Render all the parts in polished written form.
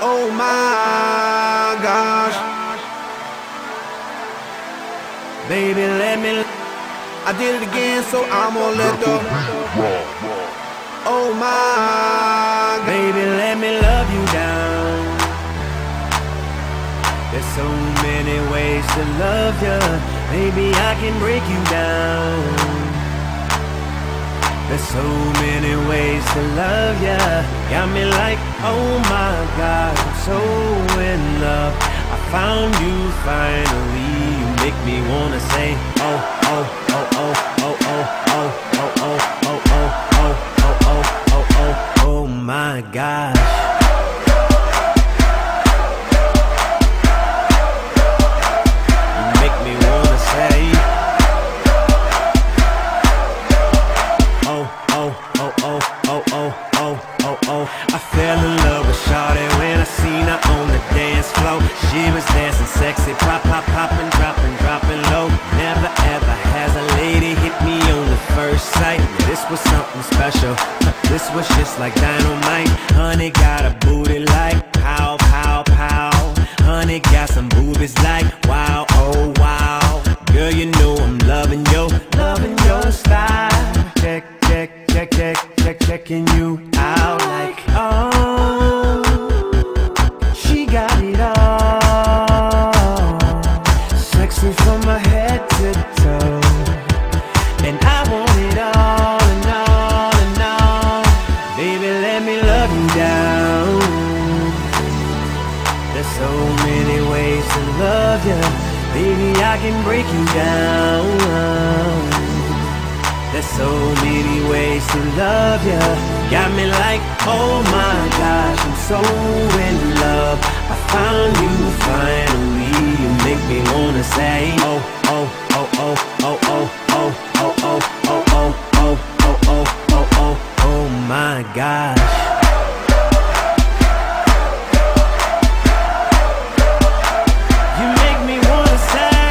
Oh my gosh. Baby, let me. I did it again, so I'm gonna let the. Oh my. Baby, let me love you down. There's so many ways to love ya. Maybe I can break you down. There's so many ways to love ya. Got me like, oh my God, I'm so in love. I found you finally. You make me wanna say, oh, oh, oh, oh, oh, oh, oh, oh, oh, oh, oh, oh, oh, oh, oh, oh, oh my gosh. You make me wanna say, oh, oh, oh, oh, oh, oh, oh, oh, oh. I fell in love with Shawty when I seen her on the dance floor. She was dancing sexy, pop, pop, popping, dropping, dropping low. Never ever has a lady hit me on the first sight. This was something special. This was just like dynamite. Honey got a booty like pow, pow, pow. Honey got some boobies like wow, oh wow. Girl, you know I'm loving your style. Check, check, check, check, check, checking you out like oh, she got it all. Sexy from my head to toe, and I want it all and all and all. Baby, let me love you down. There's so many ways to love ya. Baby, I can break you down. There's so many ways to love ya. Got me like, oh my gosh, I'm so in love. I found you finally. You make me wanna say, oh, oh, oh, oh, oh, oh, oh, oh, oh, oh, oh, oh, oh, oh, oh, oh, oh my gosh. You make me wanna say,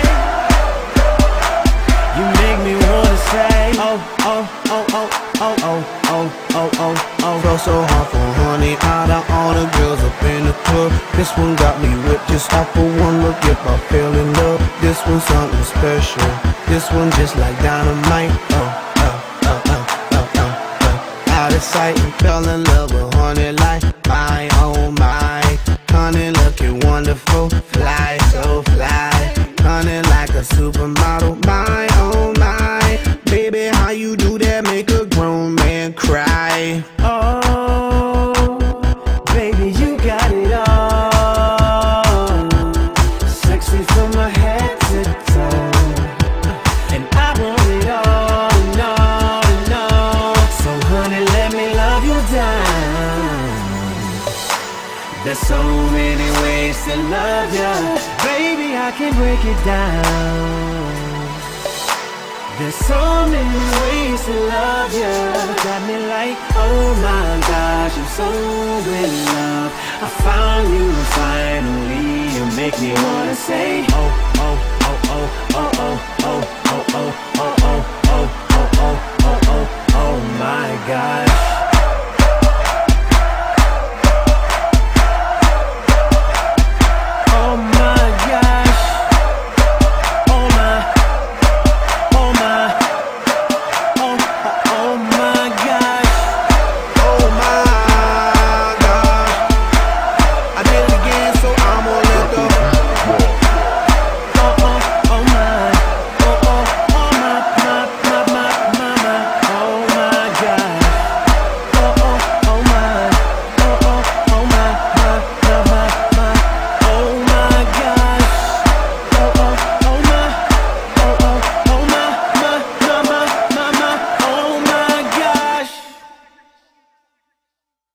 you make me wanna say, oh, oh, oh, oh, oh, oh, oh, oh, oh, oh. Felt so hard for honey, out of all the girls up in the club. This one got me whipped just off of one look. If I fell in love, this one's something special. This one just like dynamite. Oh, oh, oh, oh, oh, oh, oh. Out of sight and fell in love with honey like my, oh my. Honey looking wonderful, fly, so fly. Honey like a supermodel, my, oh my. Baby, how you do that make a grown man cry? Oh, baby, you got it all. Sexy from my head to toe, and I want it all and all and all. So honey, let me love you down. There's so many ways to love ya. Baby, I can break it down. There's so many ways to love ya. Got me like, oh my gosh, I'm so in love. I found you finally. You make me wanna say, oh, oh, oh, oh, oh, oh, oh, oh, oh, oh, oh, oh, oh, oh, oh, oh, oh my God.